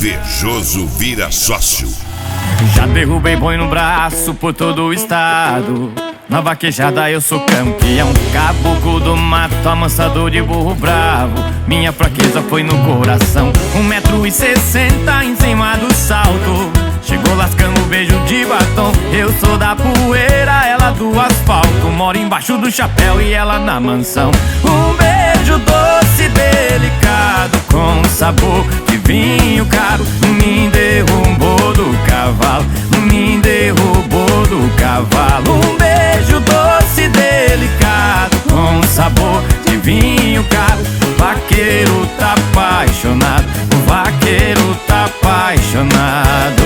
Invejoso vira sócio. Já derrubei boi no braço por todo o estado. Na vaquejada eu sou campeão, caboclo do mato, amansador de burro bravo. Minha fraqueza foi no coração, 1,60 m em cima do salto. Chegou lascando beijo de batom. Eu sou da poeira, ela do asfalto. Moro embaixo do chapéu e ela na mansão. Um beijo doce, delicado, com sabor de vinho caro. Me derrubou do cavalo, me derrubou do cavalo. Um beijo doce, delicado, com sabor de vinho caro. O vaqueiro tá apaixonado, o vaqueiro tá apaixonado.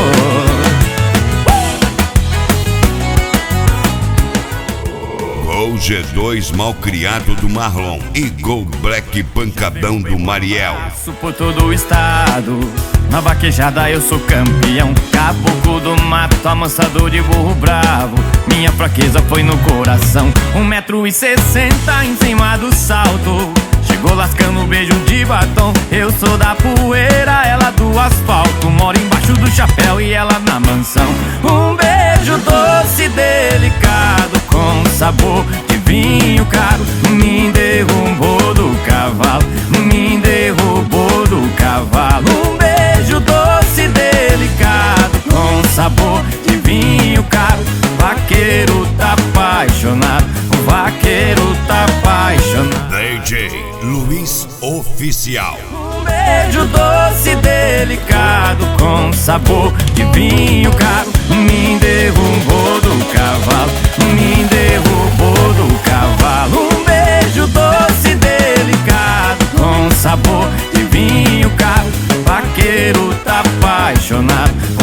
Gol G2 malcriado do Marlon e Gol Black pancadão do Mariel. Passo por todo o estado, na vaquejada eu sou campeão, caboclo do mato, amansador de burro bravo. Minha fraqueza foi no coração, 1,60 m em cima do salto. Chegou lascando beijo de batom. Eu sou da poeira, ela do asfalto. Moro embaixo do chapéu e ela na mansão. Um beijo doce, delicado, com sabor de vinho caro. Me derrubou do cavalo, me derrubou do cavalo. Um beijo doce, delicado, com sabor de vinho caro. O vaqueiro tá apaixonado, o vaqueiro tá apaixonado. DJ Luiz Oficial. Um beijo doce, delicado, com sabor de vinho caro. Me derrubou do cavalo, me derrubou do cavalo. Um beijo doce, delicado, com sabor de vinho caro. Vaqueiro tá apaixonado,